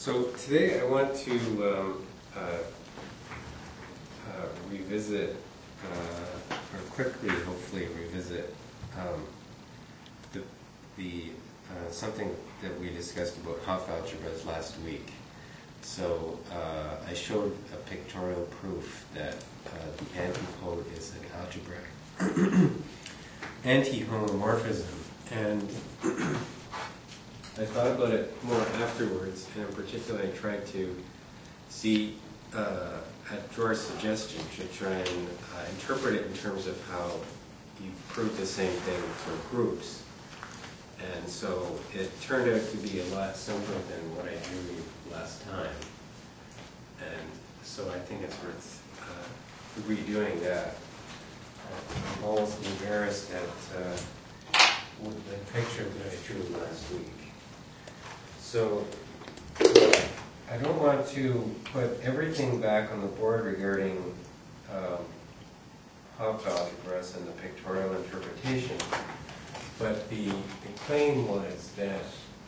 So today I want to revisit, or quickly, hopefully, revisit something that we discussed about Hopf algebras last week. So I showed a pictorial proof that the antipode is an algebraic anti-homomorphism, and I thought about it more afterwards, and in particular I tried to see, at George's suggestion, to try and interpret it in terms of how you prove the same thing for groups. And so it turned out to be a lot simpler than what I drew last time. And so I think it's worth redoing that. I'm almost embarrassed at the picture that I drew last week. So I don't want to put everything back on the board regarding Hopf algebras and the pictorial interpretation, but the claim was that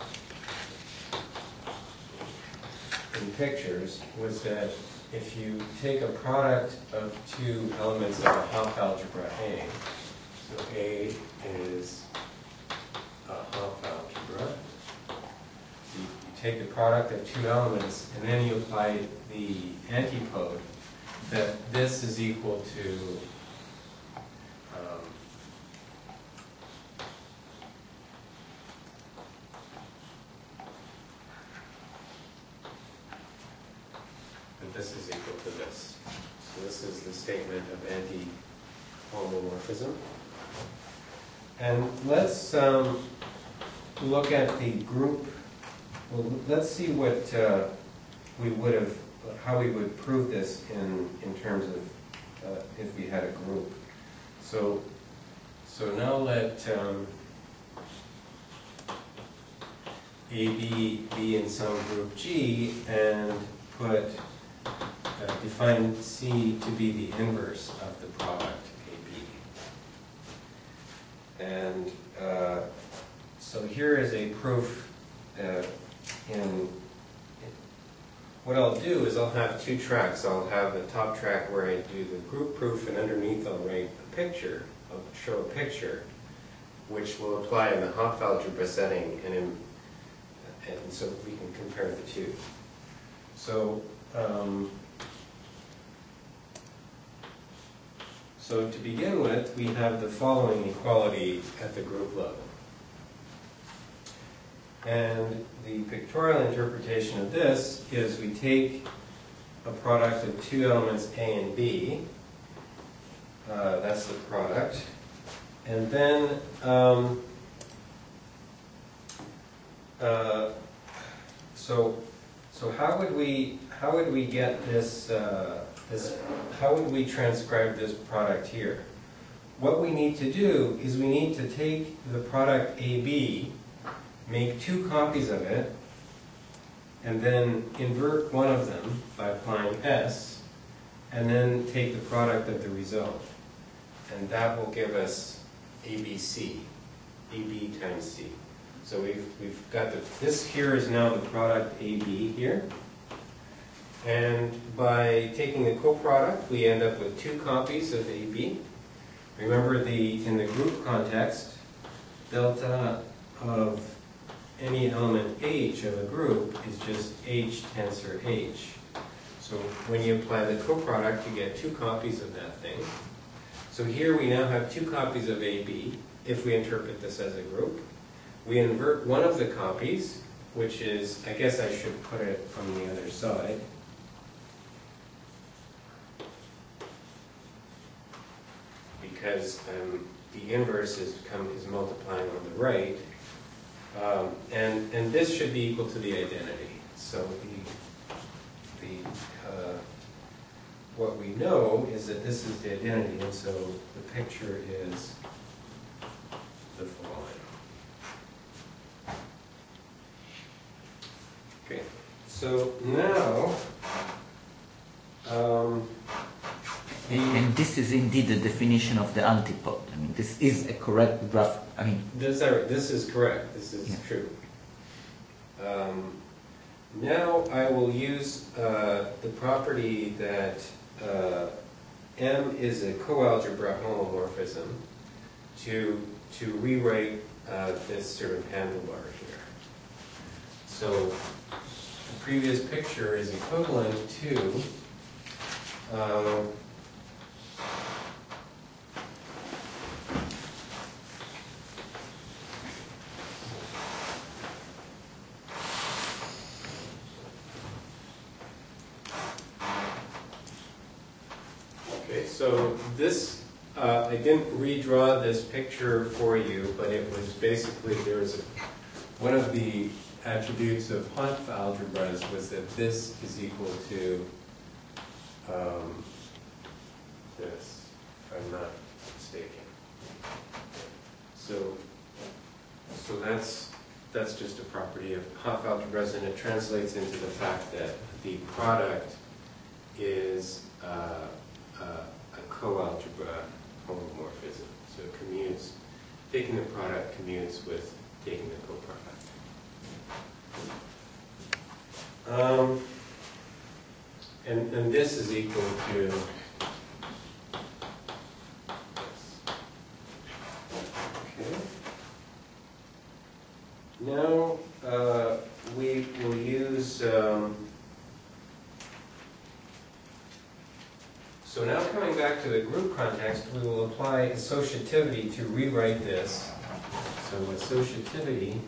in pictures was that if you take a product of two elements of a Hopf algebra A, so A is a Hopf algebra, you take the product of two elements and then you apply the antipode, that this is equal to this is equal to this. So this is the statement of anti-homomorphism. And let's look at the group. Well, let's see what we would have, how we would prove this in terms of if we had a group. So now let AB be in some group G and put define C to be the inverse of the product AB. And so here is a proof what I'll do is I'll have two tracks. I'll have the top track where I do the group proof, and underneath I'll write a picture. I'll show a picture which will apply in the Hopf algebra setting, and so we can compare the two. So so to begin with, we have the following equality at the group level. And the pictorial interpretation of this is we take a product of two elements A and B, that's the product, and then so how would we get this, how would we transcribe this product here? What we need to do is we need to take the product AB, make two copies of it, and then invert one of them by applying S, and then take the product of the result. And that will give us ABC, AB times C. So we've got this here is now the product AB here. And by taking the coproduct, we end up with two copies of AB. Remember, in the group context, delta of any element H of a group is just H tensor H. So when you apply the coproduct, you get two copies of that thing. So here we now have two copies of AB, if we interpret this as a group. We invert one of the copies, which is, I guess I should put it on the other side. Because the inverse is multiplying on the right. And this should be equal to the identity. So what we know is that this is the identity, and so the picture is the following. Okay, so now and this is indeed the definition of the antipode. I mean, this is a correct graph. I mean, this is correct. This is true. Now I will use the property that M is a coalgebra homomorphism to rewrite this sort of handlebar here. So the previous picture is equivalent to so this, I didn't redraw this picture for you, but it was basically, one of the attributes of Hopf algebras was that this is equal to this, if I'm not mistaken. So that's just a property of Hopf algebras, and it translates into the fact that the product is a coalgebra homomorphism. So it commutes, taking the product commutes with taking the coproduct. And this is equal to this. Okay. Now we will use so now coming back to the group context, we will apply associativity to rewrite this. So associativity,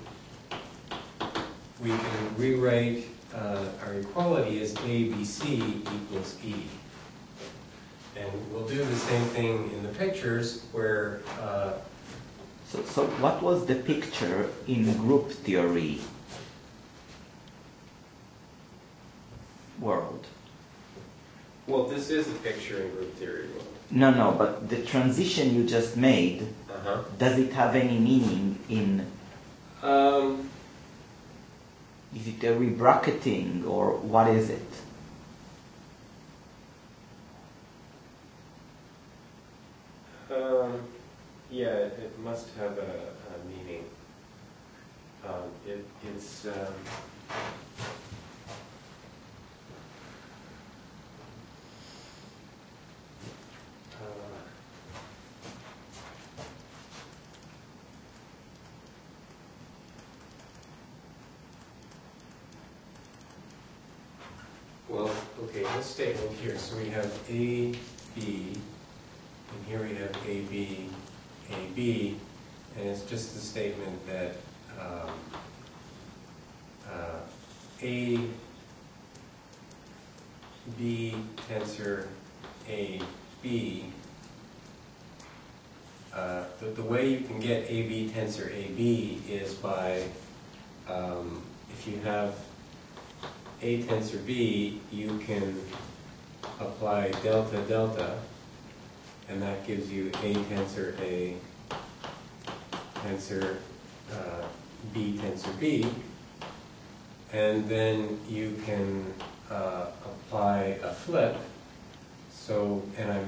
we can rewrite our equality as ABC equals E. And we'll do the same thing in the pictures where... So what was the picture in group theory world? Well, this is a picture in group theory world. No, but the transition you just made, does it have any meaning in... is it a rebracketing, or what is it? Yeah, it must have a meaning. It's... well, okay, this statement here, so we have A, B, and here we have A, B, and it's just the statement that A, B tensor A, B, the way you can get A, B tensor A, B is by, if you have A tensor B, you can apply delta delta, and that gives you A tensor A tensor B tensor B, and then you can apply a flip. So yeah,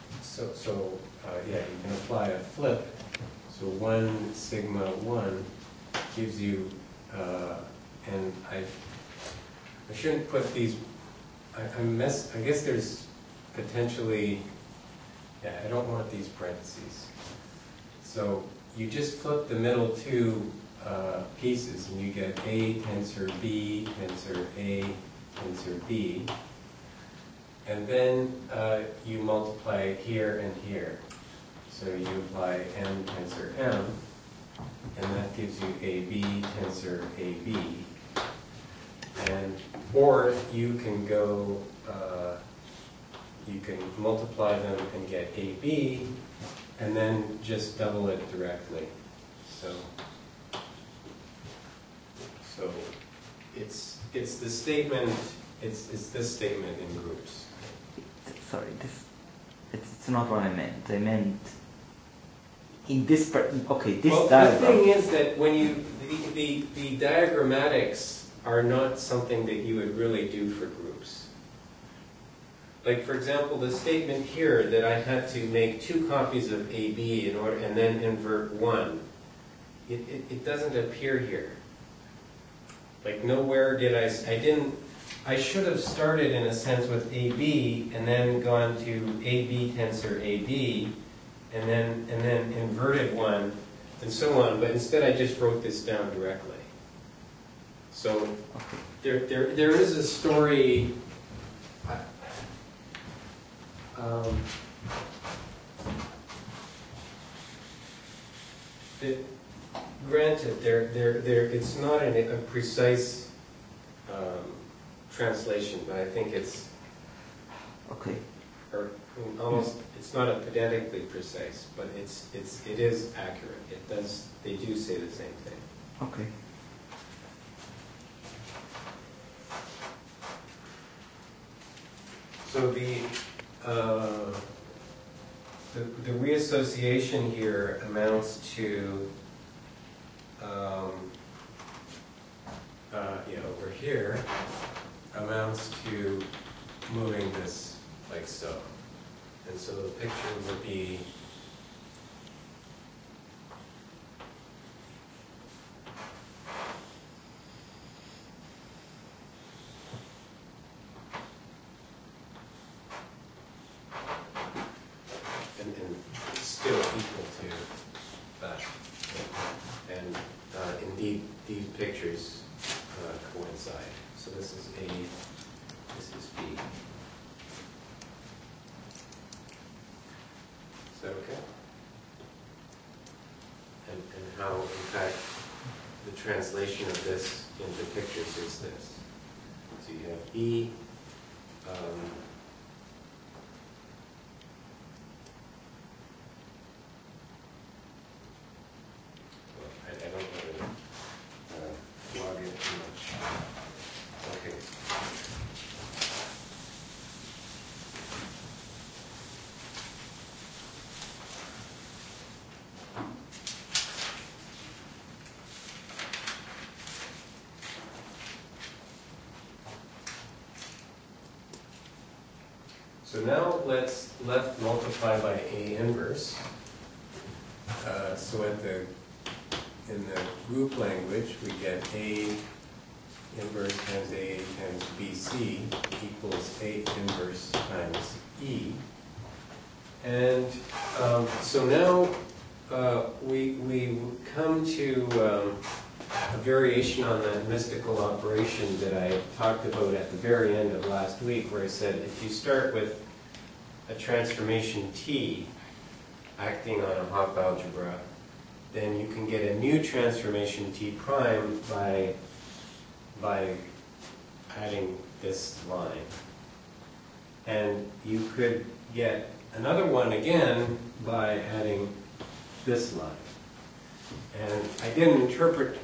you can apply a flip. So 1 sigma 1 gives you, and I shouldn't put these, I guess there's potentially, yeah, I don't want these parentheses. So you just flip the middle two pieces and you get A tensor B tensor A tensor B. And then you multiply here and here. So you apply M tensor M, and that gives you AB tensor AB. And, or you can go, you can multiply them and get AB, and then just double it directly. So it's the statement, it's this statement in groups. Sorry, it's not what I meant. I meant in this okay, this well, diagram. The thing is that when you the diagrammatics are not something that you would really do for groups. Like, for example, the statement here that I had to make 2 copies of AB in order, and then invert 1, it doesn't appear here. Like nowhere did I should have started in a sense with AB and then gone to AB tensor AB and then inverted one and so on, but instead I just wrote this down directly. So there is a story. Granted, it's not a precise translation, but I think it's or almost it's not a pedantically precise, but it is accurate. They do say the same thing. Okay. So the reassociation here amounts to over here amounts to moving this like so, and so the picture would be and still equal to that, and indeed these pictures coincide. So this is A, this is B. Is that okay? And how, in fact, the translation of this into pictures is this. So you have E, I don't want to log in too much. Okay. So now let's left multiply by A inverse. So in the group language, we get A inverse times A times BC equals A inverse times E. And so now we come to a variation on that mystical operation that I talked about at the very end of last week, where I said if you start with a transformation T acting on a Hopf algebra, then you can get a new transformation T prime by adding this line. And you could get another one again by adding this line. And I didn't interpret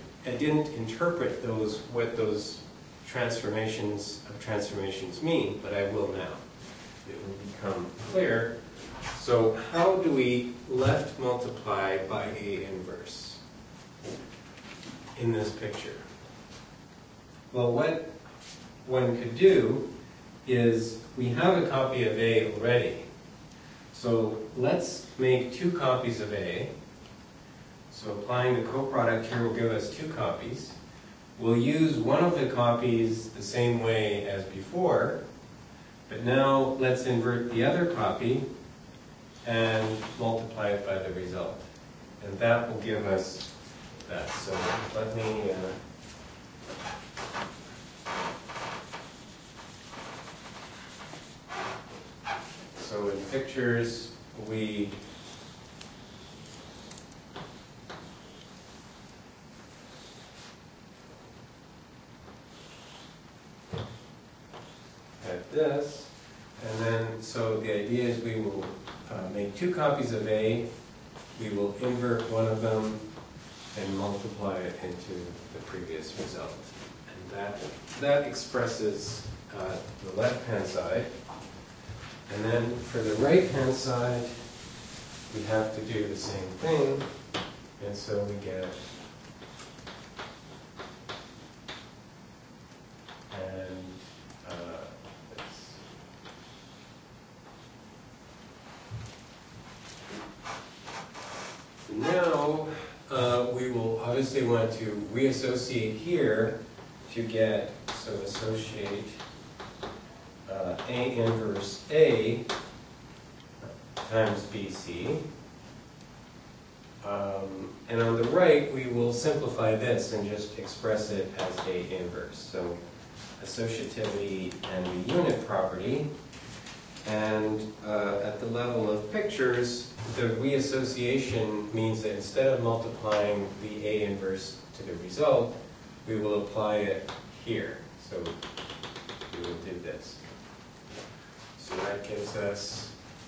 what those transformations mean, but I will now. It will become clear. So how do we left multiply by A inverse in this picture? Well, what one could do is we have a copy of A already. So let's make 2 copies of A. So applying the coproduct here will give us 2 copies. We'll use one of the copies the same way as before, but now let's invert the other copy and multiply it by the result. And that will give us that. So let me so in pictures we have this, and then so the idea is we will make 2 copies of A, we will invert one of them and multiply it into the previous result. And that expresses the left-hand side. And then for the right-hand side, we have to do the same thing, and so we get now we will obviously want to reassociate here to get, so associate A inverse A times BC. And on the right, we will simplify this and just express it as A inverse. So associativity and the unit property. And at the level of pictures, the reassociation means that instead of multiplying the A inverse to the result, we will apply it here. So we will do this. So that gives us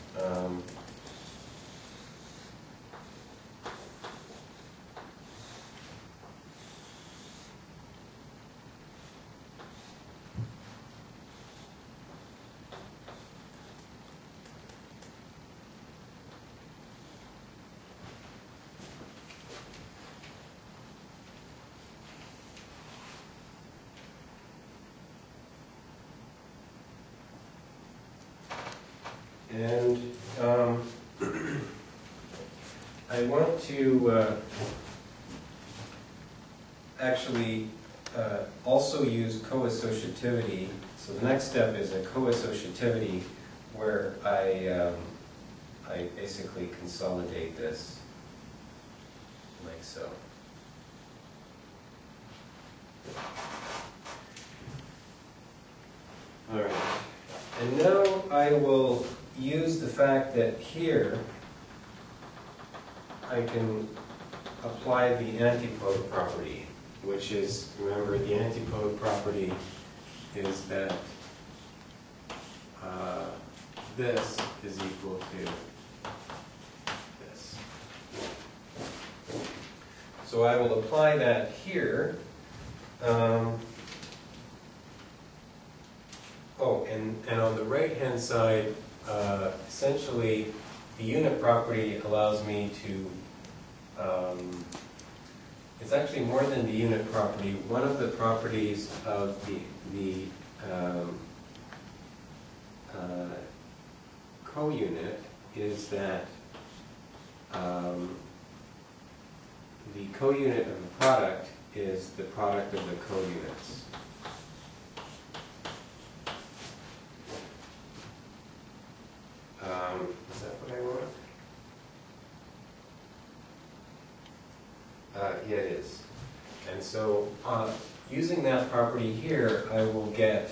and I want to actually also use co-associativity. So the next step is a co-associativity where I basically consolidate this like so. All right. And now I will use the fact that here I can apply the antipode property, which is, remember, the antipode property is that this is equal to this. So I will apply that here. Oh, and on the right-hand side, essentially, the unit property allows me to, it's actually more than the unit property. One of the properties of the co-unit is that the co-unit of the product is the product of the co-units. Is that what I want? Yeah, it is. And so, using that property here, I will get,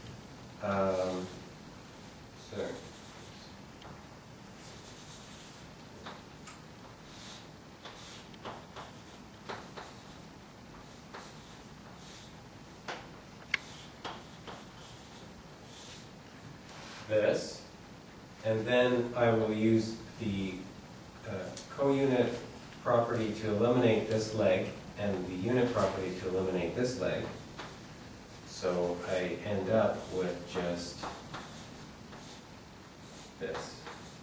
sorry. This, and then I will use the co-unit property to eliminate this leg and the unit property to eliminate this leg. So I end up with just this.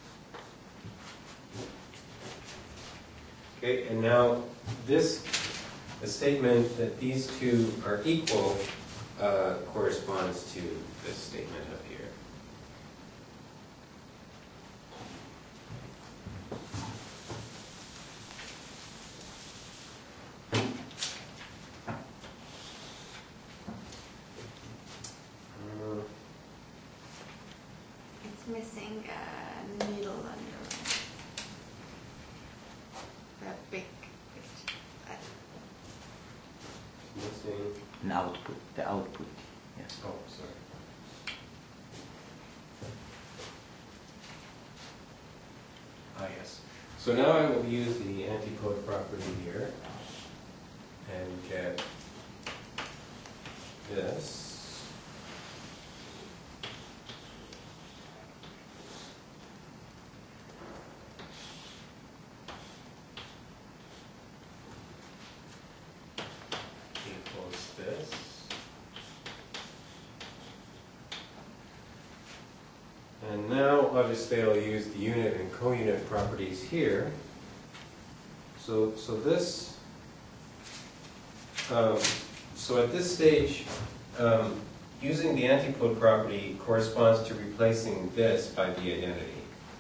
Okay, and now this, the statement that these two are equal corresponds to this statement up here. Missing a needle under the big picture. Missing An output, the output. Yes. Oh, sorry. Ah, yes. So now I will use the antipode property here and get this. Equals this. And now, obviously, I'll use the unit and co-unit properties here. So this, so at this stage, using the antipode property corresponds to replacing this by the identity.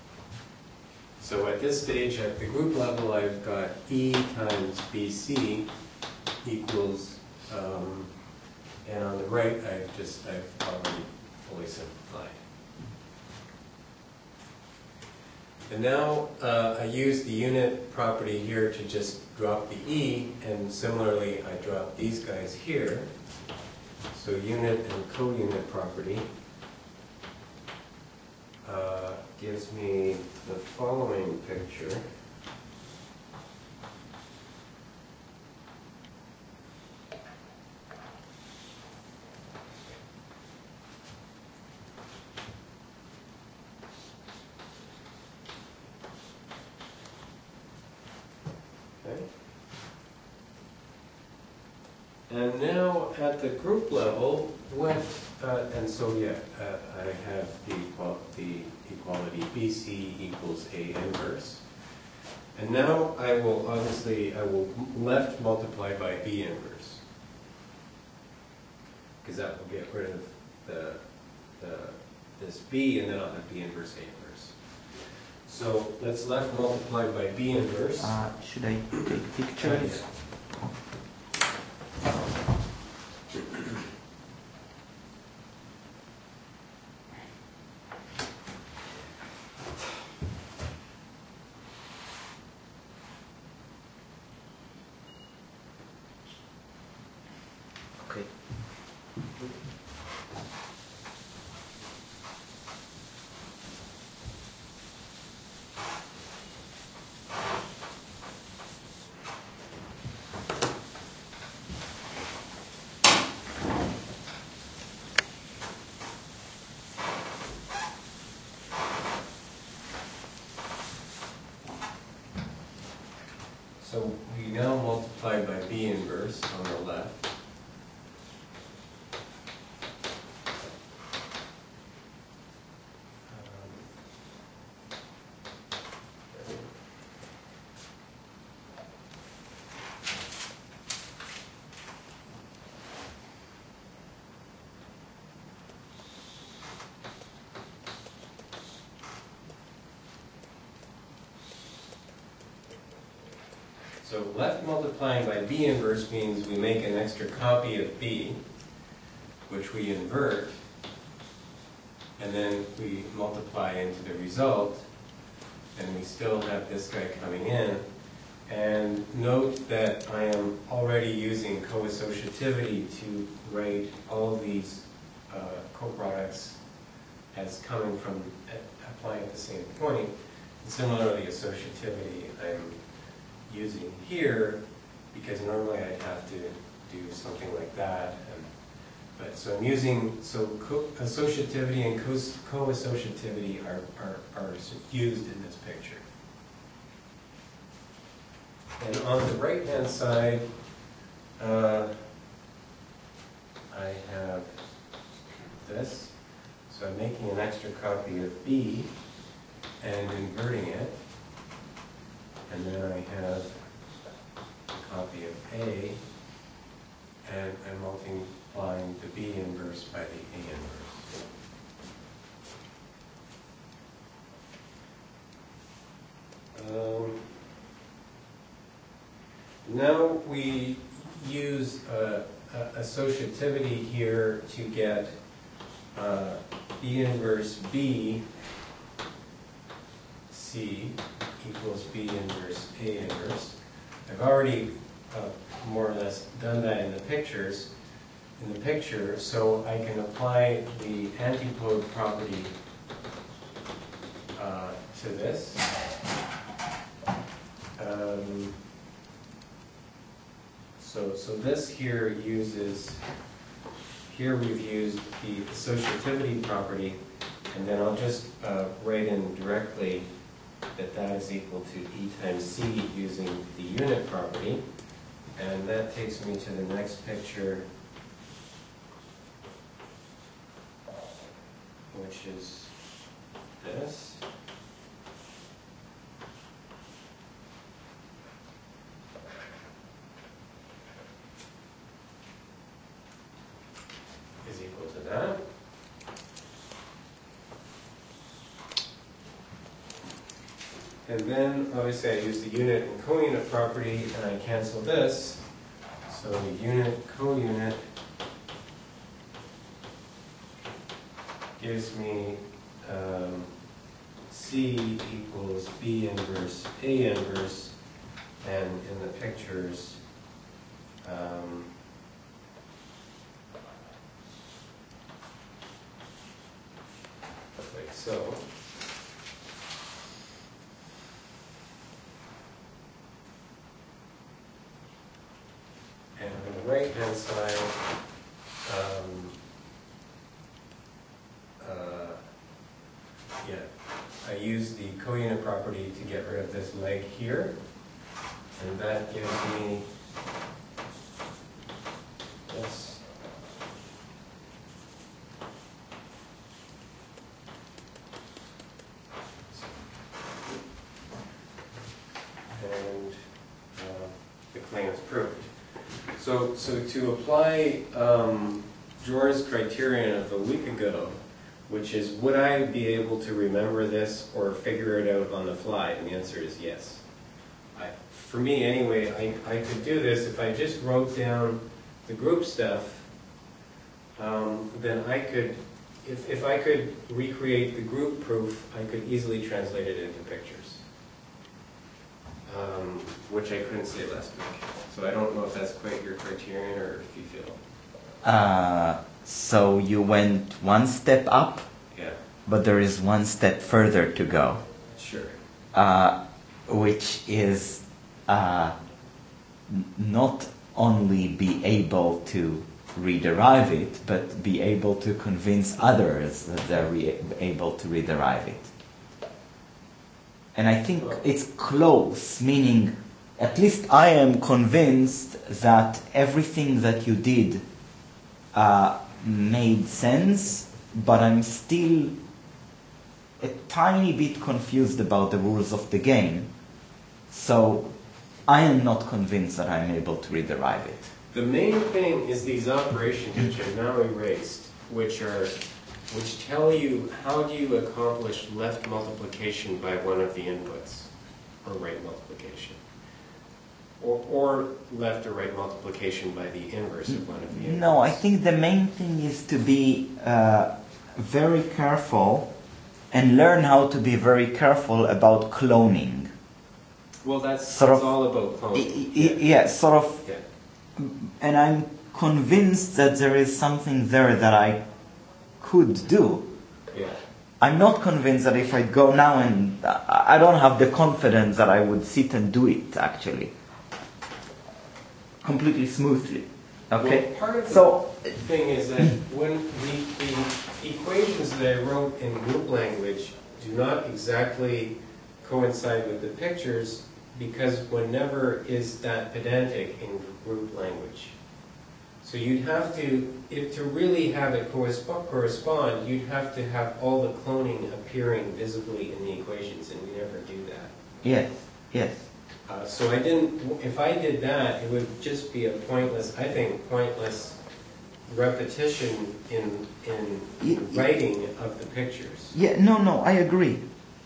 So at this stage, at the group level, I've got E times BC equals the right, I've already fully simplified. And now I use the unit property here to just drop the E, and similarly I drop these guys here. So unit and co-unit property gives me the following picture. And now at the group level, and so yeah, I have the equality BC equals A inverse. And now I will left multiply by B inverse, because that will get rid of this B, and then I'll have B inverse A inverse. So let's left multiply by B inverse. Should I take pictures? Okay. So we now multiply by B inverse on the left. So left multiplying by B inverse means we make an extra copy of B, which we invert, and then we multiply into the result, and we still have this guy coming in. And note that I am already using co-associativity to write all of these coproducts as coming from applying at the same point. And similarly, associativity I'm using here, because normally I'd have to do something like that. But so I'm using, associativity and co-associativity are used in this picture. And on the right-hand side, I have this. So I'm making an extra copy of B and inverting it. And then I have a copy of A, and I'm multiplying the B inverse by the A inverse. Now we use associativity here to get B inverse B C equals B inverse A inverse. I've already more or less done that in the picture, so I can apply the antipode property to this. So this here we've used the associativity property, and then I'll just write in directly that is equal to E times C using the unit property. And that takes me to the next picture, which is this. Is equal to that. And then, obviously, I use the unit and co-unit property, and I cancel this. So the unit, co-unit gives me C equals B inverse A inverse, and in the pictures, like so. And on the right-hand side, I use the counit property to get rid of this leg here, and that gives me this. And the claim is proved. So to apply Jor's criterion of a week ago, which is, would I be able to remember this or figure it out on the fly? And the answer is yes. For me anyway, I could do this if I just wrote down the group stuff, then I could, if I could recreate the group proof, I could easily translate it into pictures, which I couldn't say last week. So I don't know if that's quite your criterion or if you feel. So you went one step up, Yeah. but there is one step further to go. Sure. Which is not only be able to rederive it, but be able to convince others that they're able to rederive it. And I think it's close, meaning at least I am convinced that everything that you did made sense, but I'm still a tiny bit confused about the rules of the game. So I am not convinced that I'm able to rederive it. The main thing is these operations which I've now erased, which tell you how do you accomplish left multiplication by one of the inputs, or right multiplication. Or left or right multiplication by the inverse of one of the inputs. No, I think the main thing is to be very careful and learn how to be very careful about cloning. Well, that's Sort of- all about cloning. Yeah, sort of. Yeah. And I'm convinced that there is something there that I could do. Yeah. I'm not convinced that if I go now and I don't have the confidence that I would sit and do it actually completely smoothly. Okay? Well, part of the So thing is that when the equations that I wrote in group language do not exactly coincide with the pictures, because one never is that pedantic in group language. So you'd have to, to really have it correspond, you'd have to have all the cloning appearing visibly in the equations, and we never do that. yes, yes. So I didn't, if I did that, it would just be a pointless, I think, pointless repetition in writing of the pictures. Yeah, no, I agree.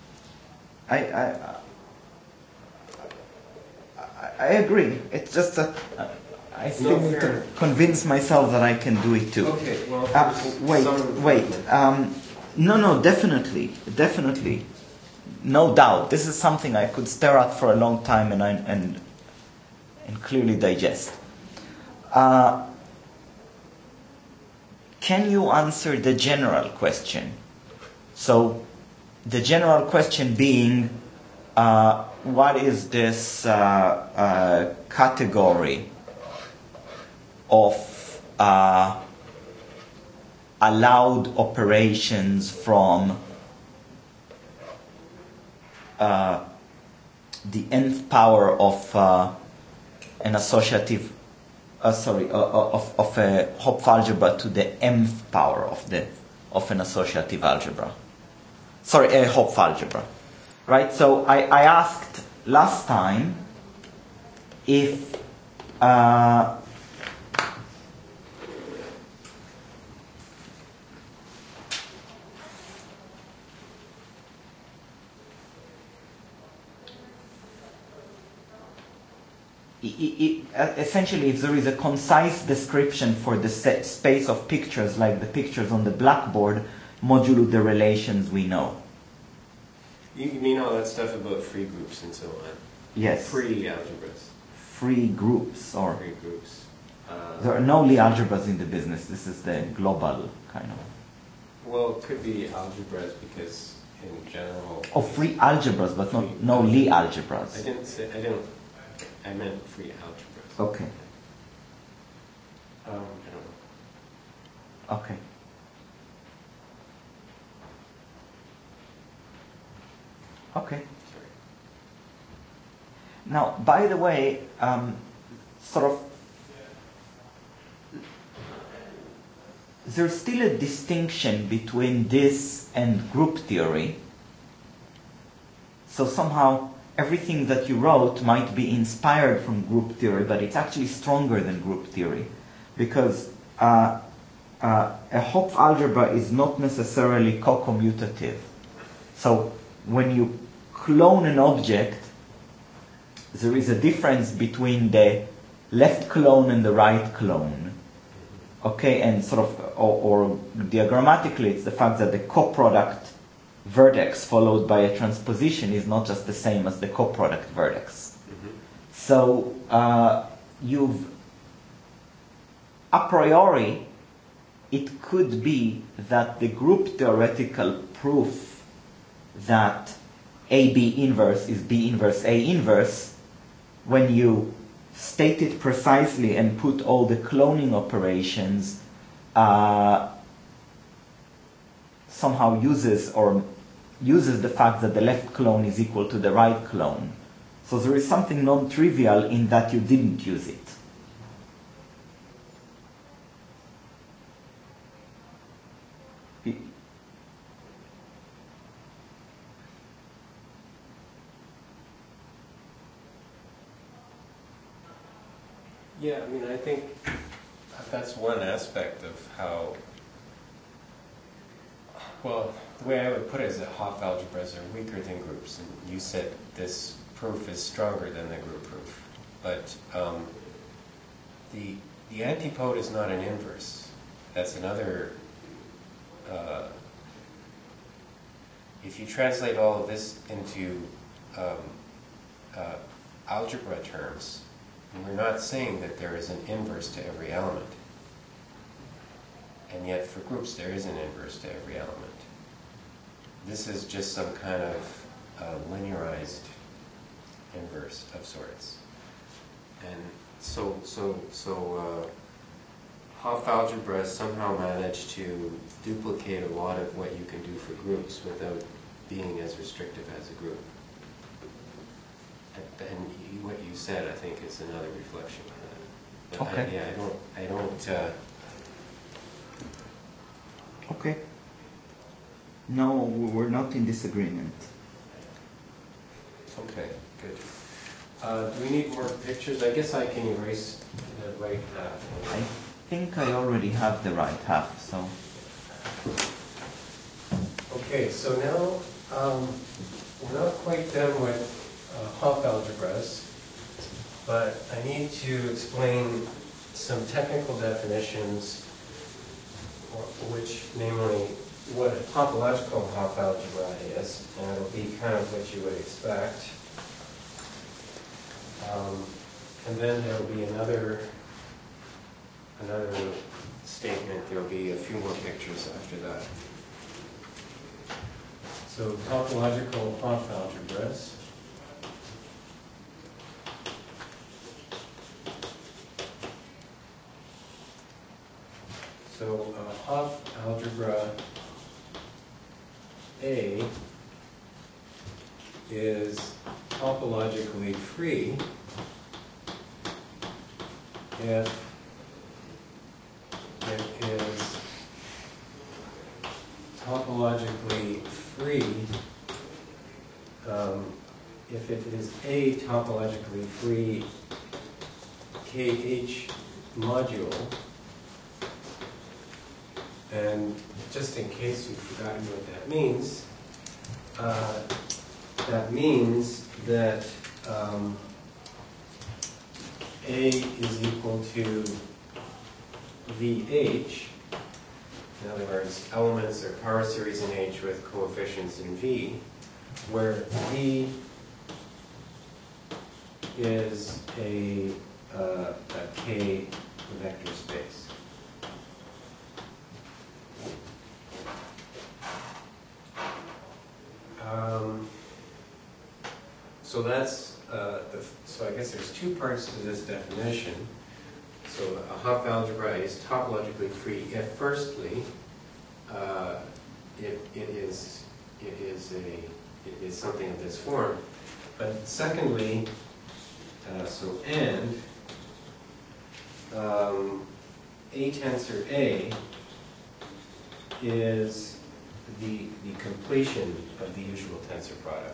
I agree. It's just that I still need fair to enough. convince myself that I can do it too. Okay, well, there's Wait. some- No, definitely. No doubt. This is something I could stare at for a long time and clearly digest. Can you answer the general question? So, the general question being, what is this category of allowed operations from the nth power of an associative, of a Hopf algebra to the mth power of an associative algebra. Sorry, a Hopf algebra. Right? So I asked last time if essentially, if there is a concise description for the space of pictures, like the pictures on the blackboard, modulo the relations we know. You mean all that stuff about free groups and so on? Yes. Free algebras. Free groups, or Free groups. there are no Lie algebras in the business. This is the global kind of. Well, it could be algebras because in general. Oh, free algebras, but Free no Lie I algebras. didn't say, I meant free algebras. Okay. I don't know. Okay. Okay. Sorry. Now, by the way, sort of, there's still a distinction between this and group theory. So somehow, everything that you wrote might be inspired from group theory, but it's actually stronger than group theory. Because a Hopf algebra is not necessarily co-commutative. So when you clone an object, there is a difference between the left clone and the right clone. Okay, and sort of, or diagrammatically, it's the fact that the coproduct vertex followed by a transposition is not just the same as the coproduct vertex. So you've, a priori, it could be that the group theoretical proof that AB inverse is B inverse A inverse, when you state it precisely and put all the cloning operations, somehow uses the fact that the left clone is equal to the right clone. So there is something non-trivial in that you didn't use it. Yeah, I mean, I think that's one aspect of how, well, the way I would put it is that Hopf algebras are weaker than groups, and you said this proof is stronger than the group proof. But the antipode is not an inverse. That's another, if you translate all of this into algebra terms, we're not saying that there is an inverse to every element. And yet for groups there is an inverse to every element. This is just some kind of linearized inverse of sorts. And so Hopf algebra somehow managed to duplicate a lot of what you can do for groups without being as restrictive as a group. And what you said, I think, is another reflection of that. But Okay. I don't. Okay. No, we're not in disagreement. Okay, good. Do we need more pictures? I guess I can erase the right half. I think I already have the right half, so. Okay, so now we're not quite done with Hopf algebras, but I need to explain some technical definitions, which namely what a topological Hopf algebra is, and it'll be kind of what you would expect. And then there'll be another statement. There'll be a few more pictures after that. So topological Hopf algebras. So Hopf algebra A is topologically free if it is topologically free, if it is a topologically free KH module. And just in case you've forgotten what that means that A is equal to VH in other words, elements or power series in H with coefficients in V, where V is a K vector space. So that's so I guess there's two parts to this definition. So a Hopf algebra is topologically free if, firstly, it is something of this form, but secondly, and A tensor A is the completion of the usual tensor product.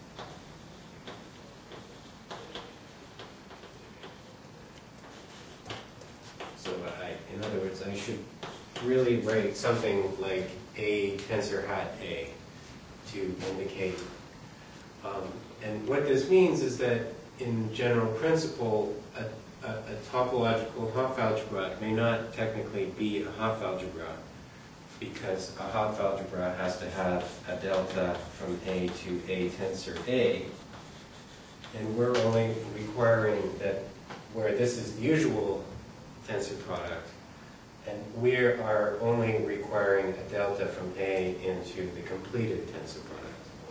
So in other words, I should really write something like A tensor hat A to indicate. And what this means is that in general principle, a topological Hopf algebra may not technically be a Hopf algebra, because a Hopf algebra has to have a delta from A to A tensor A, and we're only requiring that where this is the usual tensor product, and we are only requiring a delta from A into the completed tensor product.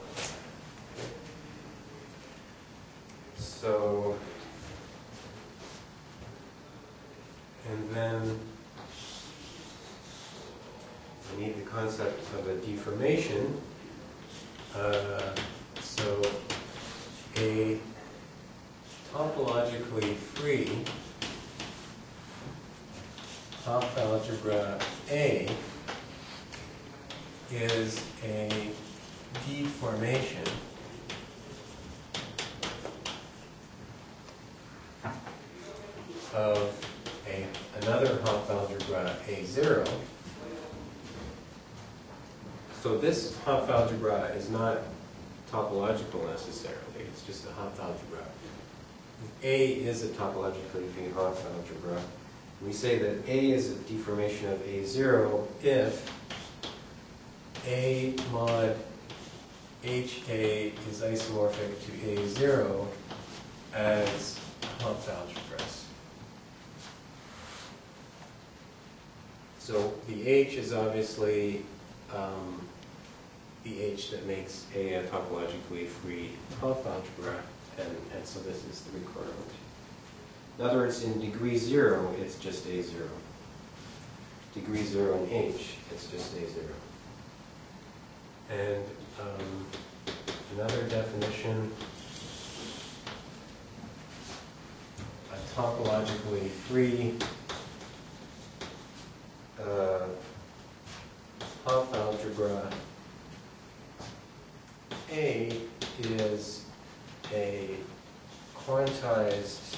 So, and then we need the concept of a deformation. So a topologically free Hopf algebra A is a deformation of another Hopf algebra A0. So this Hopf algebra is not topological necessarily, it's just a Hopf algebra. A is a topologically free Hopf algebra. We say that A is a deformation of A0 if A mod HA is isomorphic to A0 as Hopf algebras. So the H is obviously the H that makes A topologically free Hopf algebra, and so this is the requirement. In other words, in degree 0, it's just A0. Degree 0 in H, it's just A0. And another definition, a topologically free Hopf algebra A is a quantized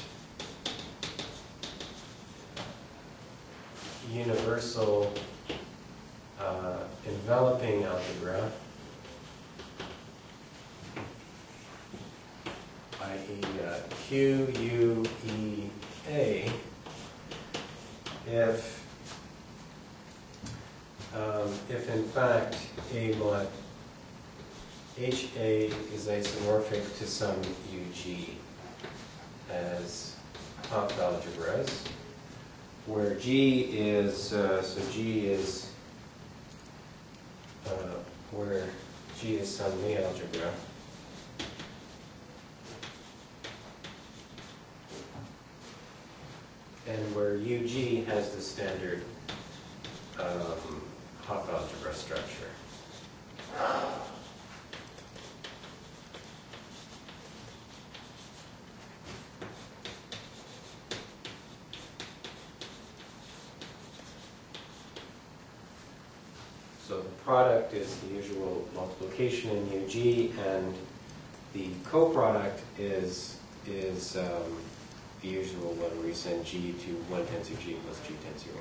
universal enveloping algebra, i.e. Q, U, E, A, if in fact A mod HA is isomorphic to some UG as Hopf algebras, where G is, where G is some Lie algebra. And where UG has the standard Hopf algebra structure. So the product is the usual multiplication in UG, and the coproduct is the usual one where you send G to 1 tensor G plus G tensor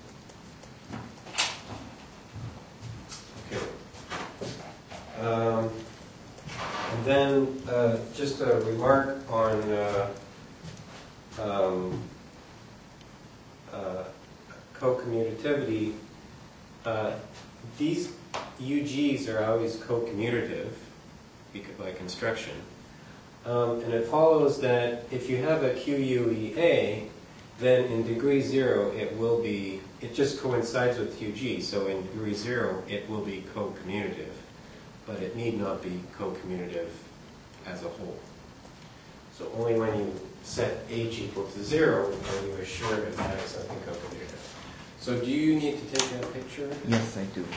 1. Okay. And then just a remark on co-commutativity. these UGs are always co-commutative by construction. And it follows that if you have a QUEA, then in degree 0 it just coincides with UG, so in degree 0 it will be co-commutative, but it need not be co-commutative as a whole. So only when you set H equal to 0 are you assured of having something co-commutative. So do you need to take that picture? Yes, I do.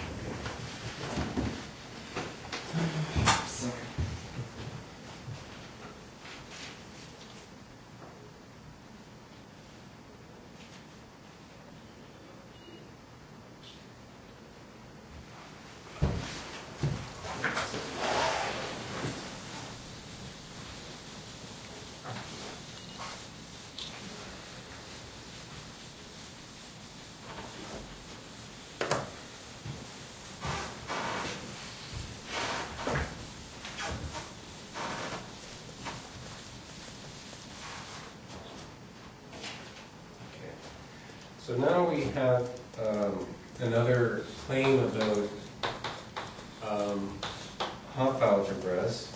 So now we have another plane of those Hopf algebras.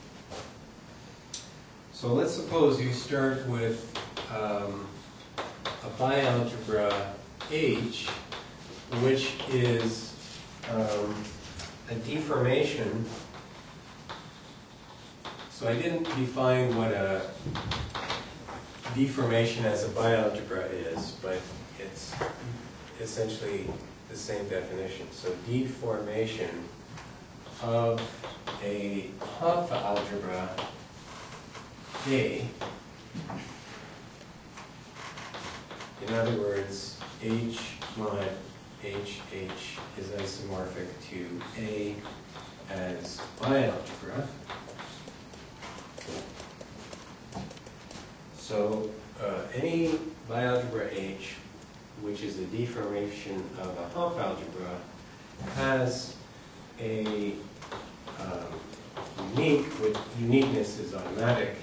So let's suppose you start with a bialgebra H, which is a deformation. So I didn't define what a deformation as a bialgebra is, but it's essentially the same definition. So deformation of a Hopf algebra A, in other words, H mod HH is isomorphic to A as bialgebra. So any bialgebra H, which is a deformation of a Hopf algebra, has a uniqueness is automatic,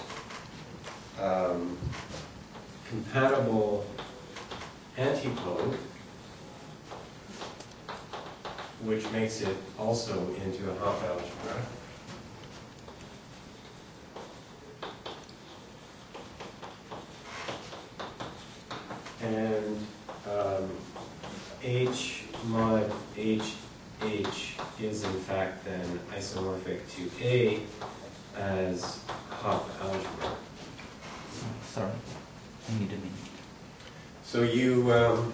compatible antipode, which makes it also into a Hopf algebra. And H mod HH is in fact then isomorphic to A as Hopf algebra. Sorry, I need a minute. So you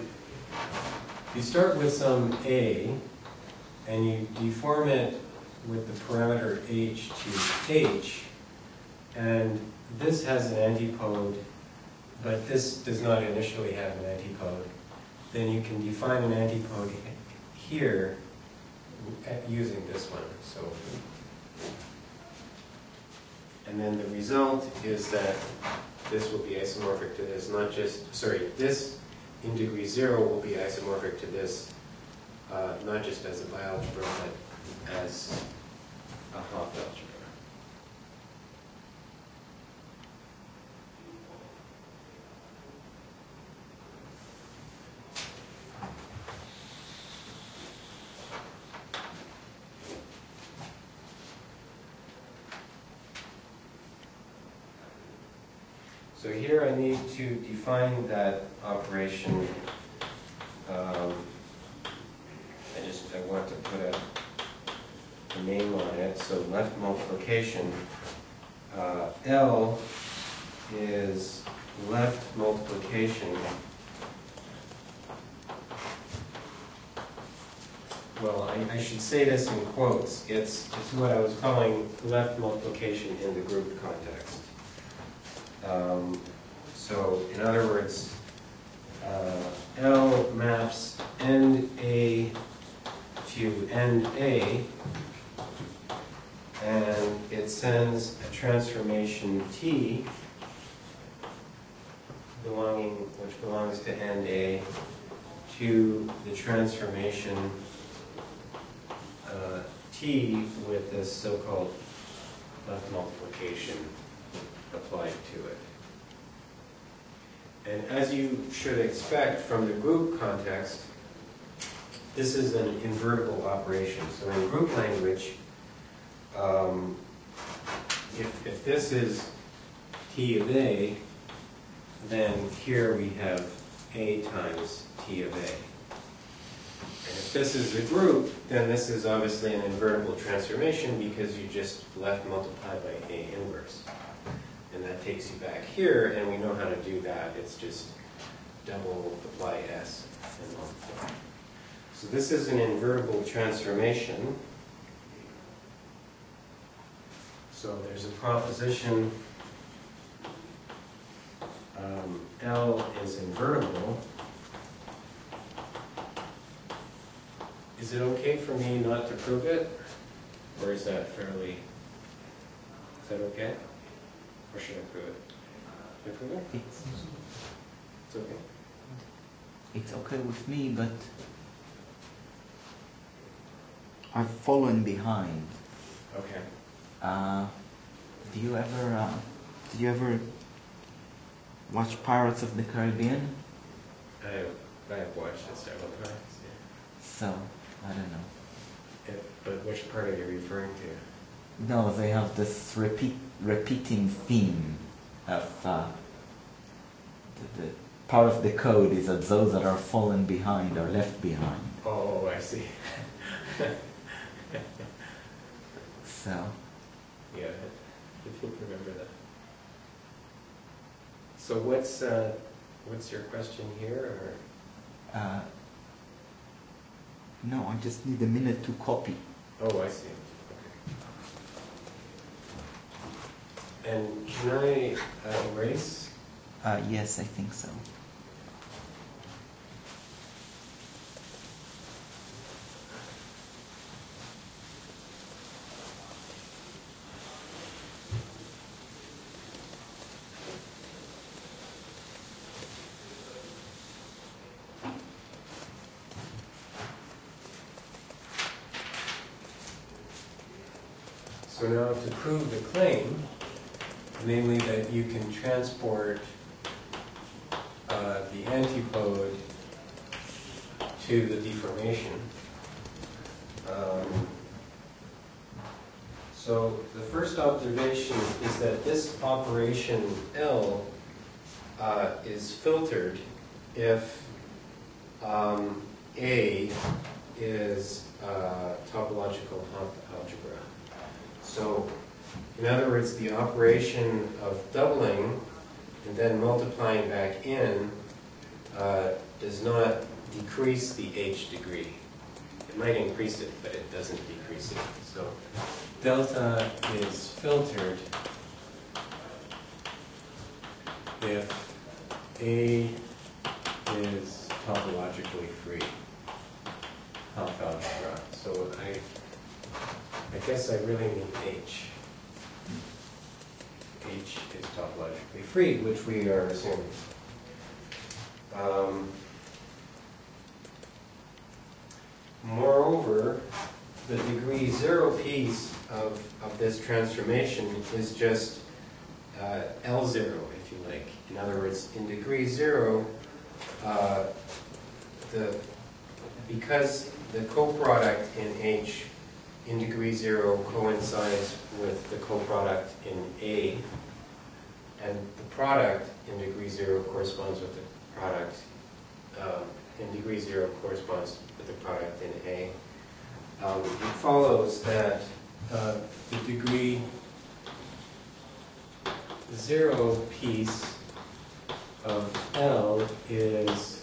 start with some A and you deform it with the parameter H to H, and this has an antipode, but this does not initially have an antipode. Then you can define an antipode here using this one. So, and then the result is that this will be isomorphic to this, not just, sorry, this in degree 0 will be isomorphic to this, not just as a bialgebra, but as a Hopf algebra. So here I need to define that operation. I want to put a name on it. So left multiplication. L is left multiplication. Well, I should say this in quotes. It's what I was calling left multiplication in the group context. So, in other words, L maps end A to end A, and it sends a transformation T, which belongs to end A, to the transformation T with this so-called left multiplication applied to it. And as you should expect from the group context, this is an invertible operation. So in group language, if this is T of A, then here we have A times T of A. And if this is a group, then this is obviously an invertible transformation because you just left multiply by A inverse. And that takes you back here, and we know how to do that. It's just double apply S and multiply. So this is an invertible transformation. So there's a proposition L is invertible. Is it okay for me not to prove it? Or is that fairly, is that okay? Or should I prove it? Should I prove it? It's okay. It's okay with me, but I've fallen behind. Okay. Did you ever watch Pirates of the Caribbean? I have watched it several times, yeah. So, I don't know. But which part are you referring to? No, they have this repeating theme of the part of the code is that those that are fallen behind are left behind. Oh, I see. So, Yeah, I didn't remember that. So what's your question here? Or? no, I just need a minute to copy. Oh, I see. Okay. And can I erase? Yes, I think so. So now to prove the claim, namely that you can transport the antipode to the deformation. So the first observation is that this operation L is filtered if A is topological algebra. So, in other words, the operation of doubling and then multiplying back in does not decrease the H degree. It might increase it, but it doesn't decrease it. So, delta is filtered if A is topologically free, half algebra. So I guess I really mean H. H is topologically free, which we are assuming. Moreover, the degree 0 piece of this transformation is just L0, if you like. In other words, in degree 0, because the coproduct in H in degree 0 coincides with the coproduct in A, and the product in degree 0 corresponds with the product in degree 0 corresponds with the product in A. It follows that the degree 0 piece of L is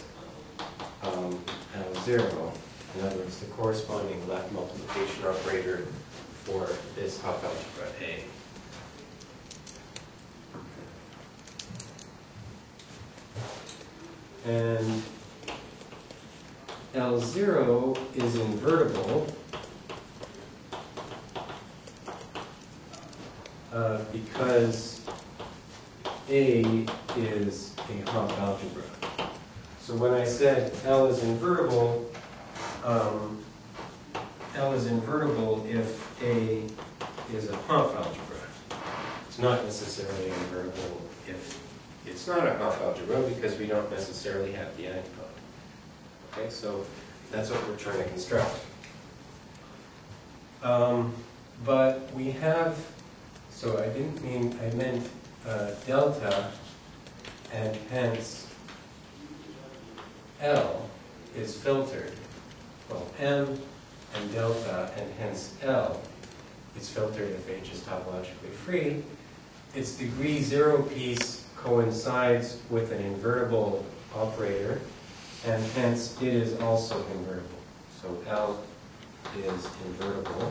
L0. In other words, the corresponding left multiplication operator for this half algebra A. And L0 is invertible because A is a half algebra. So when I said L is invertible, L is invertible if A is a half algebra. It's not necessarily invertible if it's not a half algebra because we don't necessarily have the antipode. Okay, so That's what we're trying to construct. But we have, so I didn't mean, I meant delta, and hence L is filtered. Well, M and delta, and hence L is filtered if H is topologically free. Its degree zero piece coincides with an invertible operator, and hence it is also invertible. So L is invertible.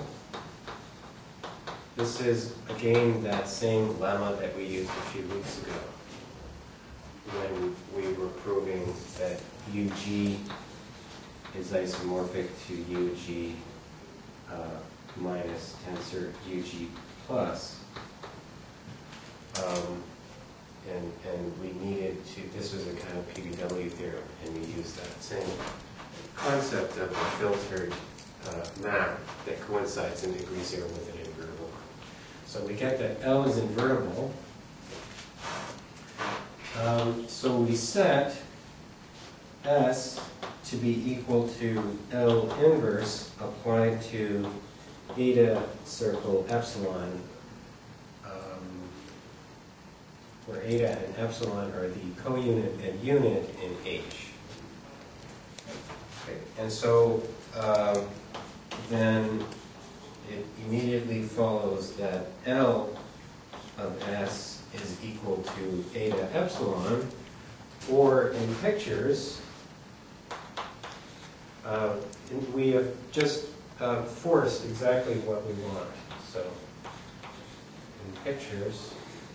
This is, again, that same lemma that we used a few weeks ago when we were proving that UG is isomorphic to UG minus tensor UG plus. And we needed to, this was a kind of PBW theorem, and we used that same concept of a filtered map that coincides in degree zero with an invertible. So we get that L is invertible. So we set S to be equal to L inverse applied to eta circle epsilon, where eta and epsilon are the co-unit and unit in H. Okay. And so then it immediately follows that L of S is equal to eta epsilon, or in pictures, we have just forced exactly what we want. So in pictures,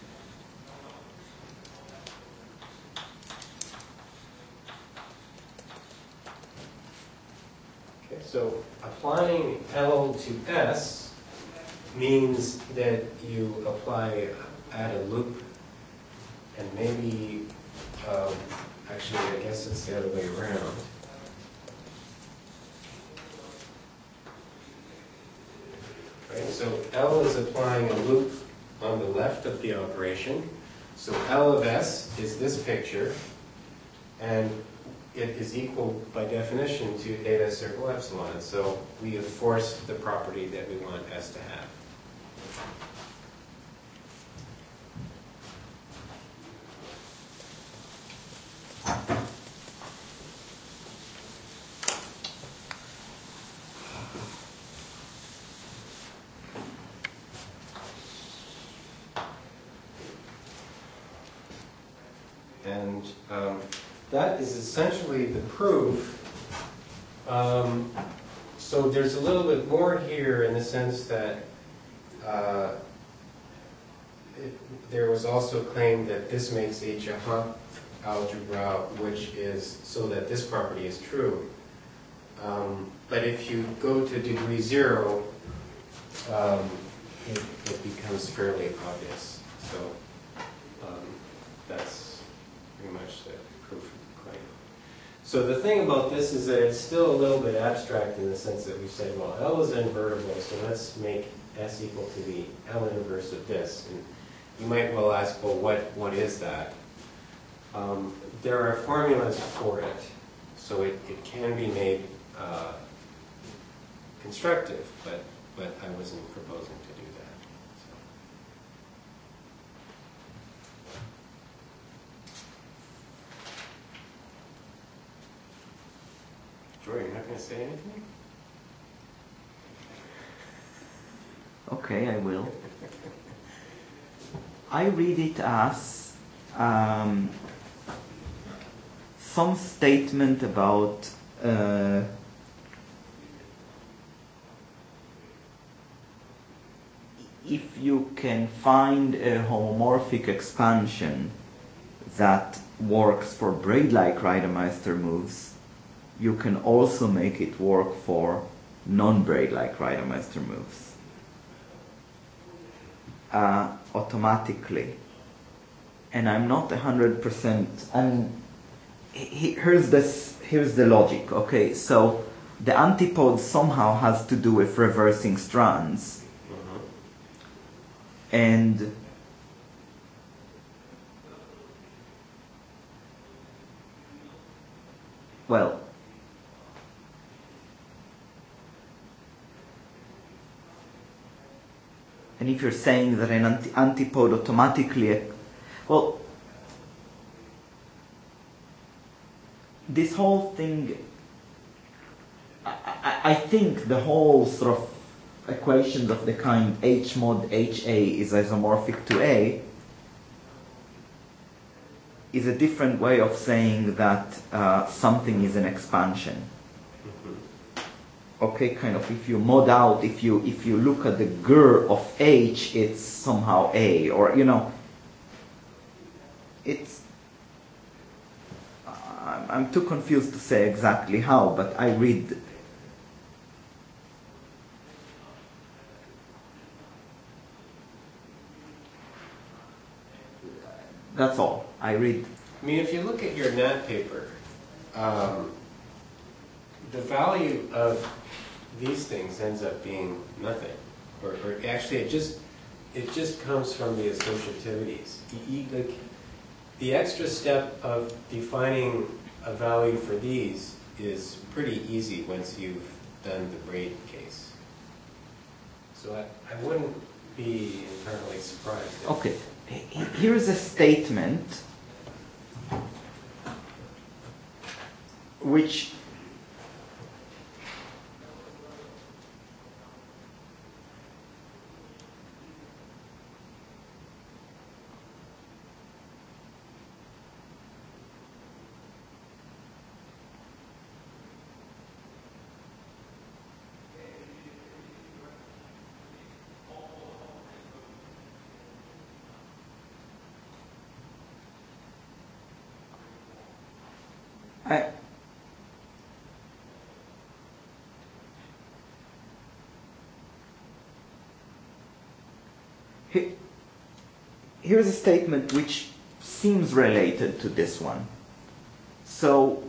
okay, so applying L to S means that you add a loop, and maybe, actually I guess it's the other way around. Right, so L is applying a loop on the left of the operation. So L of S is this picture, and it is equal by definition to eta circle epsilon. So we have forced the property that we want S to have. And that is essentially the proof. So there's a little bit more here in the sense that there was also claimed that this makes H a Hopf algebra, which is so that this property is true. But if you go to degree zero, it becomes fairly obvious. So that's pretty much the proof of the claim. So the thing about this is that it's still a little bit abstract in the sense that we said, well, L is invertible, so let's make S equal to the L inverse of this. And you might well ask, well, what is that? There are formulas for it, so it can be made constructive, but I wasn't proposing to do that. So. Joy, you're not going to say anything? Okay, I will. I read it as some statement about if you can find a homomorphic expansion that works for braid-like Reidemeister moves, you can also make it work for non-braid-like Reidemeister moves automatically. And I'm not 100%. Here's the logic. Okay, so the antipode somehow has to do with reversing strands, and well, And if you're saying that an antipode automatically, well, this whole thing, I think the whole sort of equations of the kind H mod HA is isomorphic to A is a different way of saying that something is an expansion. Okay, kind of if you mod out, if you look at the GR of H, it's somehow A, or you know, it's. I'm too confused to say exactly how, but I read. That's all. I read. I mean, if you look at your NAT paper, the value of these things ends up being nothing, or actually it just comes from the associativities. The extra step of defining a value for these is pretty easy once you've done the braid case. So I wouldn't be entirely surprised. Okay, here is a statement which here's a statement which seems related to this one. So,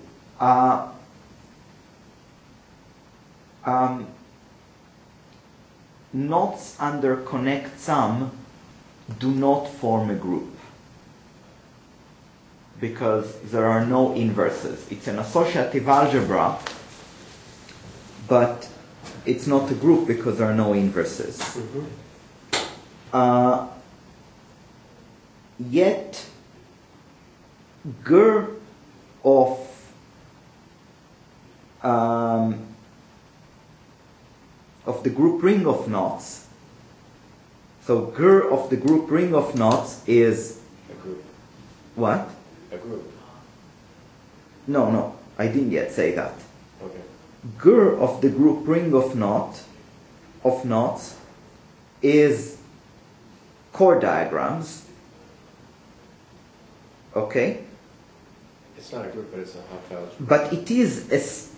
knots under connect sum do not form a group because there are no inverses. It's an associative algebra, but it's not a group because there are no inverses. Mm-hmm. Yet, GR of the group ring of knots. So GR of the group ring of knots is A group. what? A group. No, I didn't yet say that. Okay. GR of the group ring of knots is chord diagrams. Okay? It's not a group, but it's a Hopf algebra. But it is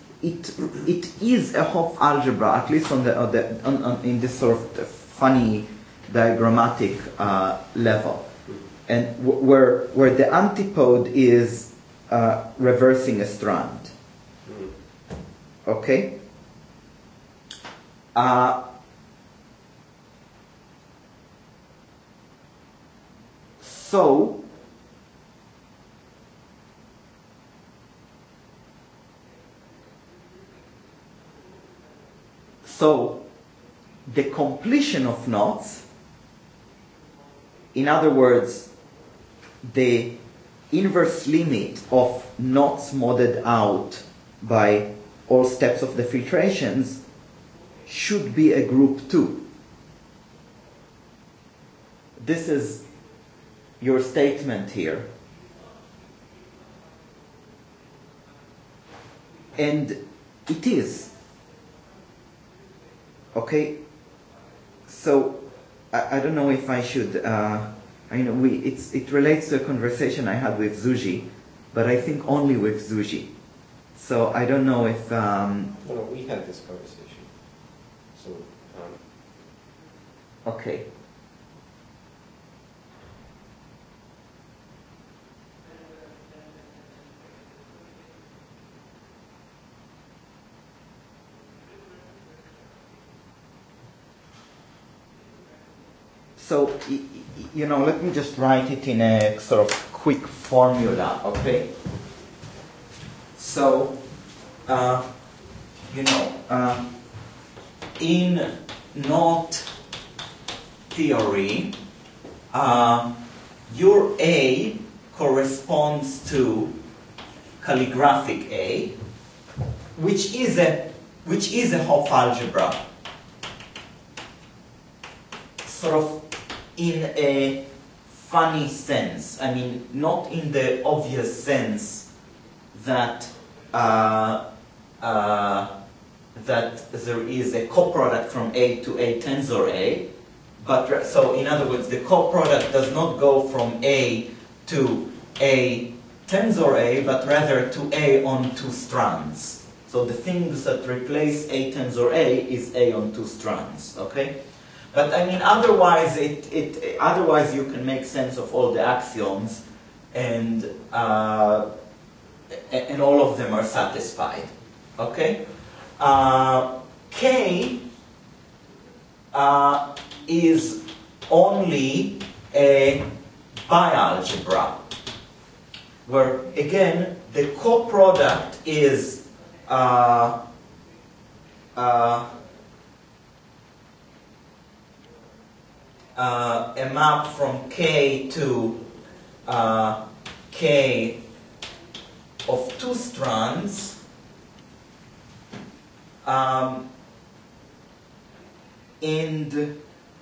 a Hopf algebra, at least in this sort of funny diagrammatic level, and where the antipode is reversing a strand. Okay. So the completion of knots, in other words, the inverse limit of knots modded out by all steps of the filtrations should be a group 2. This is your statement here. And it is. Okay, so I don't know if I should. It relates to a conversation I had with Zuji, but I think only with Zuji. So I don't know if. No, we had this conversation. So. Okay. So, let me just write it in a sort of quick formula, okay? So, in knot theory, your A corresponds to calligraphic A, which is a Hopf algebra, sort of in a funny sense. I mean, not in the obvious sense that that there is a coproduct from A to A tensor A, but so in other words, the coproduct does not go from A to A tensor A, but rather to A on two strands. So the things that replace A tensor A is A on two strands, okay? But I mean, otherwise, otherwise you can make sense of all the axioms, and all of them are satisfied, okay? K is only a bialgebra, where again the coproduct is a map from K to K of two strands, and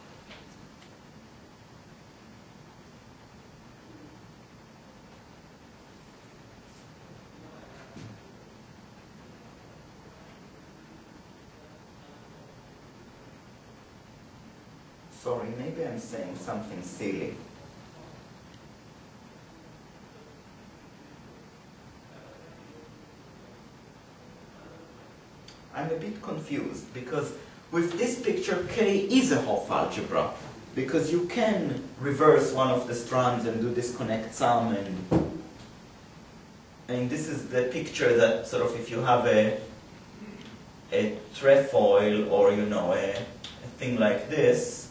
sorry, maybe I'm saying something silly. I'm a bit confused because with this picture K is a Hopf algebra, because you can reverse one of the strands and do disconnect sum, and this is the picture that sort of, if you have a trefoil or you know a thing like this,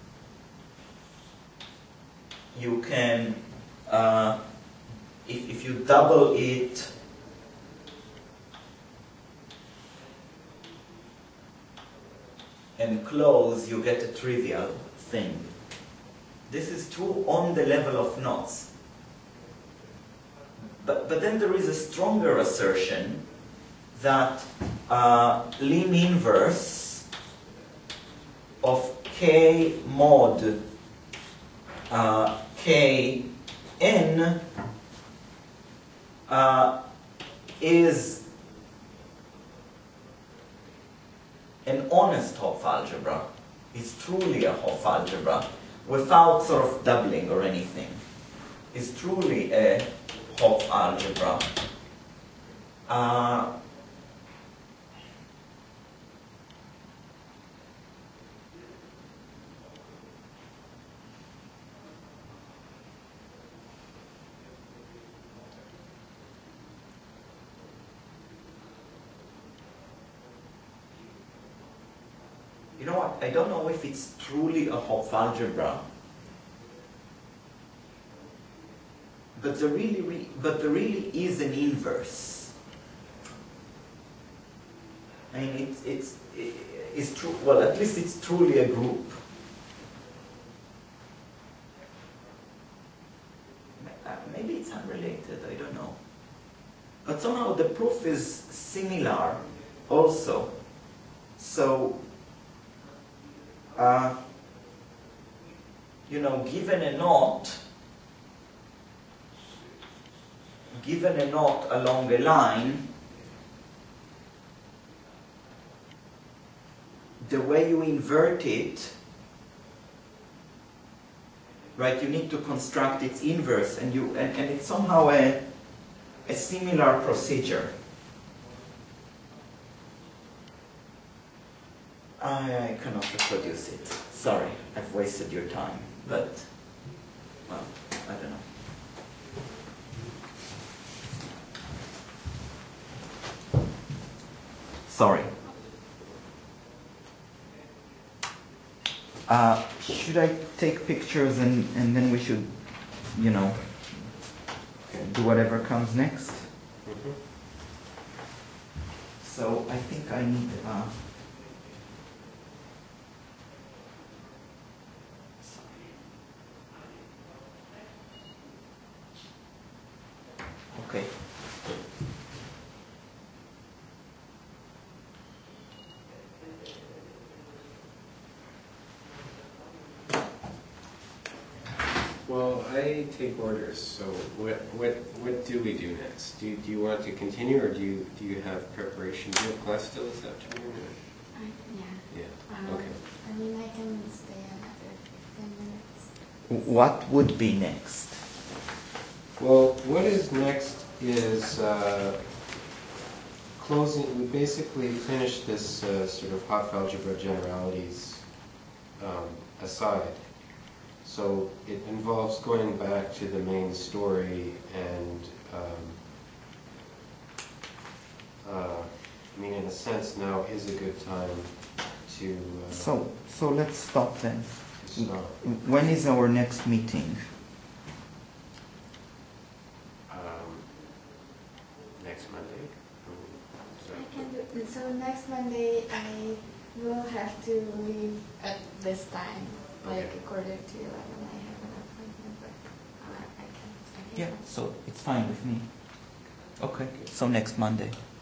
you can if you double it and close, you get a trivial thing. This is true on the level of knots. But then there is a stronger assertion that lim inverse of K mod K n is an honest Hopf algebra, is truly a Hopf algebra, without sort of doubling or anything, is truly a Hopf algebra. You know what? I don't know if it's truly a Hopf algebra, but there really is an inverse. I mean, it's true. Well, at least it's truly a group. Maybe it's unrelated. I don't know. But somehow the proof is similar, also. So. You know, given a knot along a line, the way you invert it, right, you need to construct its inverse, and it's somehow a similar procedure. I cannot reproduce it. Sorry, I've wasted your time. But, well, I don't know. Sorry. Should I take pictures and then we should, you know, do whatever comes next? Mm-hmm. So I think I need... Well, I take orders, so what do we do next? Do you want to continue, or do you have preparation? Do you have class still this afternoon? Or? Yeah. Yeah, okay. I mean, I can stay another 10 minutes. What would be next? Well, what is next is closing. We basically finished this sort of Hopf algebra generalities aside. So it involves going back to the main story and, I mean, in a sense, now is a good time to So let's stop then. start. When is our next meeting? Next Monday. I can do. So next Monday, I will have to leave at this time. Like Okay. 11:45, I have an appointment, but I can. Yeah, so it's fine with me. Okay, so next Monday.